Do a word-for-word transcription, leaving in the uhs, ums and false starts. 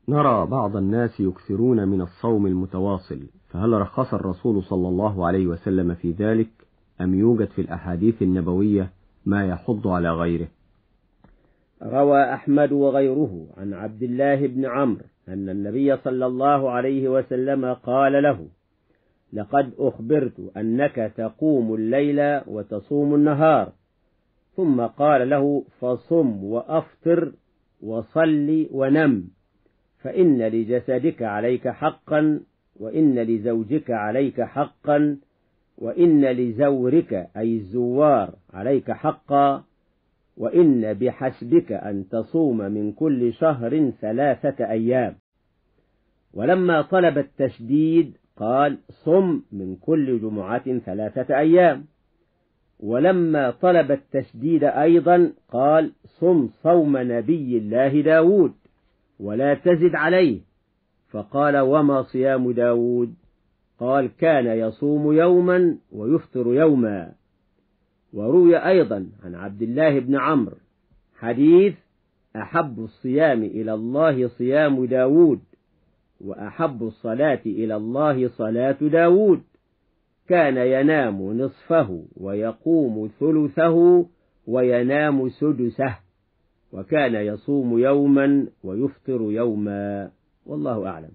نرى بعض الناس يكثرون من الصوم المتواصل، فهل رخص الرسول صلى الله عليه وسلم في ذلك أم يوجد في الأحاديث النبوية ما يحض على غيره؟ روى أحمد وغيره عن عبد الله بن عمرو أن النبي صلى الله عليه وسلم قال له: لقد أخبرت أنك تقوم الليل وتصوم النهار، ثم قال له: فصم وأفطر وصل ونم، فإن لجسدك عليك حقا، وإن لزوجك عليك حقا، وإن لزورك أي الزوار عليك حقا، وإن بحسبك أن تصوم من كل شهر ثلاثة أيام. ولما طلب التشديد قال: صم من كل جمعة ثلاثة أيام. ولما طلب التشديد أيضا قال: صم صوم نبي الله داود ولا تزد عليه. فقال: وما صيام داود؟ قال: كان يصوم يوما ويفطر يوما. وروي أيضا عن عبد الله بن عمرو حديث: أحب الصيام إلى الله صيام داود، وأحب الصلاة إلى الله صلاة داود، كان ينام نصفه ويقوم ثلثه وينام سدسه، وكان يصوم يوما ويفطر يوما. والله أعلم.